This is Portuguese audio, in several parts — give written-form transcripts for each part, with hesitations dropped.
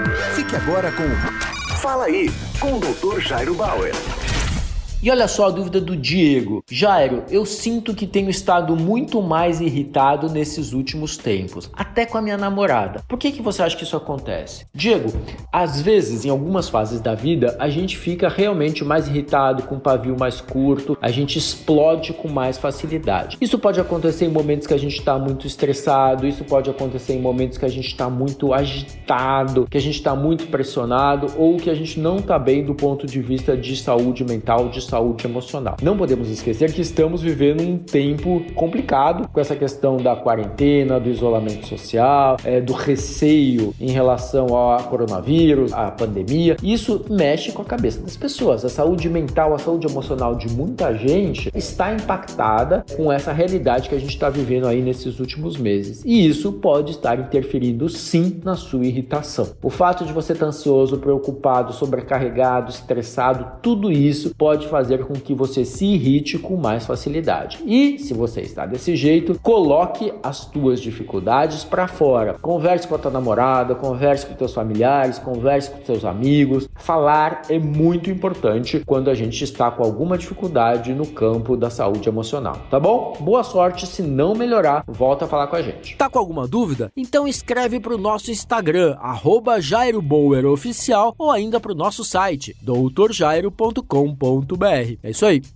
Fique agora com Fala Aí, com o Dr. Jairo Bauer. E olha só a dúvida do Diego. Jairo, eu sinto que tenho estado muito mais irritado nesses últimos tempos, até com a minha namorada. Por que você acha que isso acontece? Diego, às vezes, em algumas fases da vida, a gente fica realmente mais irritado, com um pavio mais curto, a gente explode com mais facilidade. Isso pode acontecer em momentos que a gente está muito estressado, isso pode acontecer em momentos que a gente está muito agitado, que a gente está muito pressionado ou que a gente não está bem do ponto de vista de saúde mental, de saúde emocional. Não podemos esquecer que estamos vivendo um tempo complicado com essa questão da quarentena, do isolamento social, do receio em relação ao coronavírus, à pandemia. Isso mexe com a cabeça das pessoas. A saúde mental, a saúde emocional de muita gente está impactada com essa realidade que a gente está vivendo aí nesses últimos meses. E isso pode estar interferindo sim na sua irritação. O fato de você estar ansioso, preocupado, sobrecarregado, estressado, tudo isso pode fazer com que você se irrite com mais facilidade. E se você está desse jeito, coloque as tuas dificuldades para fora. Converse com a tua namorada, converse com teus familiares, converse com teus amigos. Falar é muito importante quando a gente está com alguma dificuldade no campo da saúde emocional, tá bom? Boa sorte, se não melhorar, volta a falar com a gente. Tá com alguma dúvida? Então escreve para o nosso Instagram, @JairoBauerOficial, ou ainda para o nosso site, drjairo.com.br. É isso aí.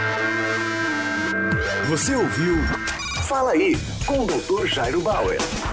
Você ouviu Fala Aí, com o Dr. Jairo Bauer.